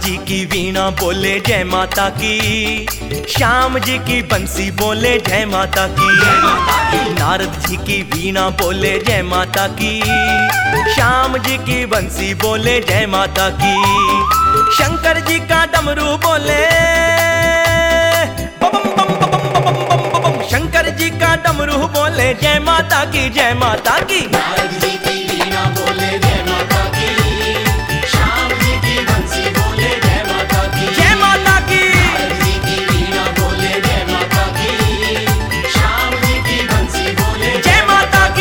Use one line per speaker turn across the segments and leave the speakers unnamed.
जी की वीणा बोले जय माता की, श्याम जी की बंसी बोले जय माता की। नारद जी की वीणा बोले जय माता की, श्याम जी की बंसी बोले जय माता की। शंकर जी का डमरू बोले शंकर जी का डमरू बोले जय माता की, जय माता की।
नारद जी की वीणा बोले जय माता की, श्याम जी की बंसी बोले जय माता की,
जय माता की।
नारद जी की वीणा बोले जय माता की, श्याम जी की बंसी बोले
जय माता की।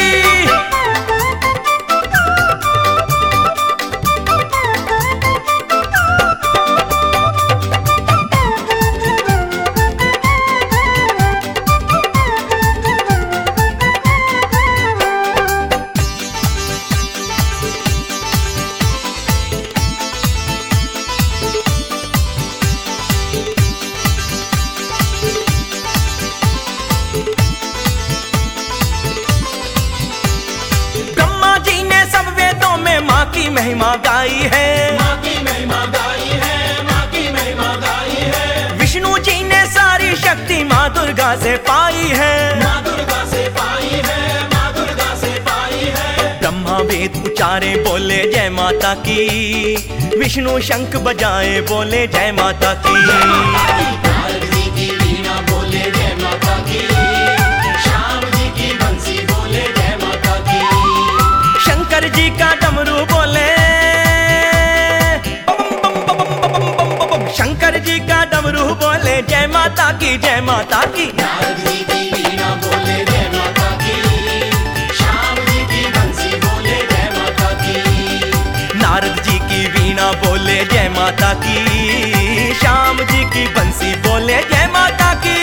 माँ की महिमा गाई है,
माँ की महिमा गाई है, माँ की महिमा गाई है।
विष्णु जी ने सारी शक्ति माँ दुर्गा से पाई है,
माँ दुर्गा से पाई है, माँ दुर्गा से पाई है।
ब्रह्मा वेद उचारे बोले जय माता की, विष्णु शंख बजाए बोले जय माता की।
नारद जी की वीणा बोले जय माता की, श्याम जी की बंसी बोले जय माता की।
शंकर जी का डमरू बोले शंकर जी का डमरू बोले जय माता की, जय माता की।
नारद जी की वीणा बोले जय माता की, श्याम जी की बंसी बोले जय माता की।
नारद जी की वीणा बोले जय माता की, श्याम जी की बंसी बोले जय माता की।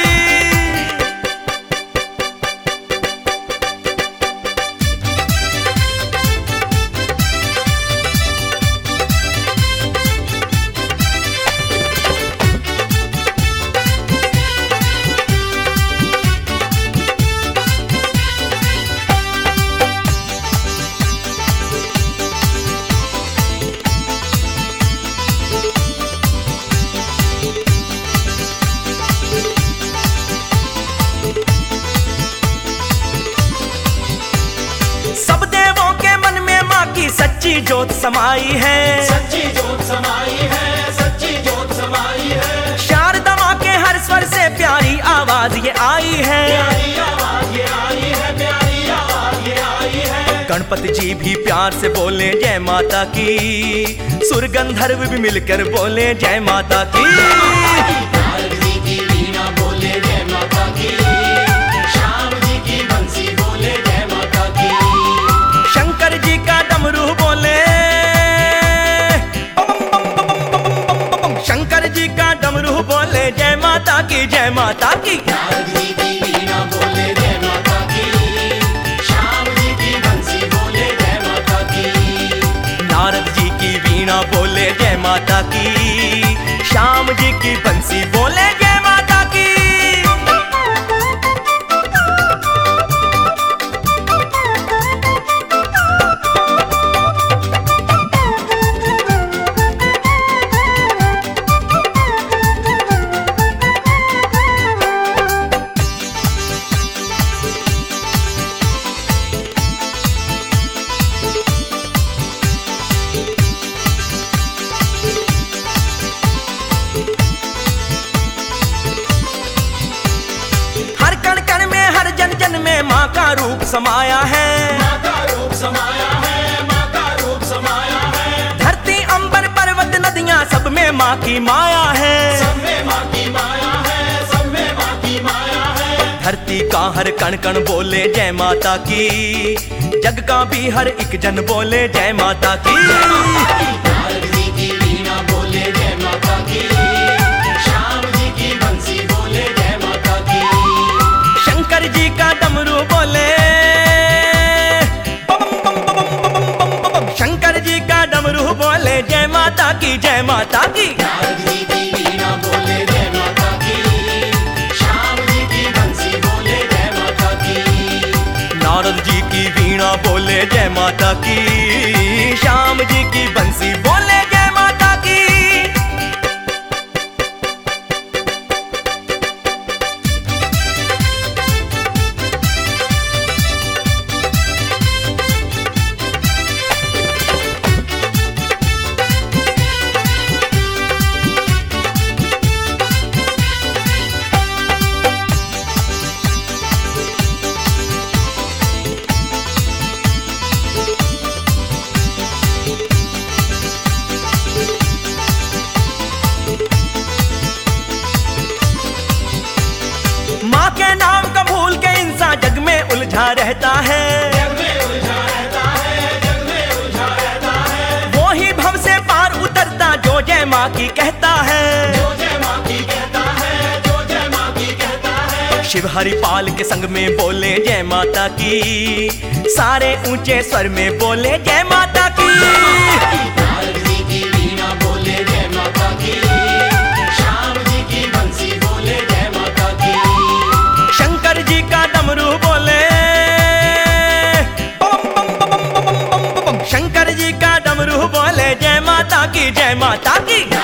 सब देवों के मन में माँ की सच्ची जोत समाई है,
सच्ची जोत समाई है, सच्ची जोत समाई है।
शारदा माँ के हर स्वर से प्यारी आवाज ये आई है,
प्यारी आवाज ये आई है, प्यारी आवाज ये आई है।
गणपति जी भी प्यार से बोले जय माता की, सुर गंधर्व भी मिलकर बोले जय माता की।
नारद जी की वीणा बोले जय माता की, श्याम जी की बंसी बोले जय माता की।
शंकर जी का डमरू बोले शंकर जी का डमरू बोले जय माता की, जय माता की।
नारद जी की वीणा बोले जय माता की, श्याम जी की बंसी बोले जय माता की।
नारद जी की वीणा बोले जय माता की, श्याम जी की बंसी बोले जय माता की। माँ का रूप समाया है,
माँ का रूप समाया है, माँ का रूप समाया है।
धरती अंबर पर्वत नदियाँ सब में माँ की माया है,
सब में माँ की माया है, सब में माँ की माया है।
धरती का हर कण कण बोले जय माता की, जग का भी हर एक जन बोले जय माता की।
नारद जी की वीणा बोले जय माता की, श्याम जी की बंसी बोले जय माता की।
शंकर जी का डमरू बोले शंकर जी का डमरू बोले जय माता की, जय माता की।
नारद जी की वीणा बोले जय माता की, श्याम जी की बंसी बोले जय माता की।
नारद जी की वीणा बोले जय माता की, श्याम जी की बंसी बोले जय माता की। रहता है,
जग में उलझा रहता है, जग में उलझा रहता है।
वो ही भव से पार उतरता जो जय माँ की कहता है,
जो जय माँ की कहता है, जो जय माँ की कहता है।
शिव हरिपाल के संग में बोले जय माता की, सारे ऊंचे स्वर में बोले जय माता की।
नारद जी की वीणा बोले जय माता की, श्याम जी की बंसी बोले जय माता की।
शंकर जी का डमरू बोले बम बम बम बम बम बम बम। शंकर जी का डमरू बोले जय माता की, जय माता की।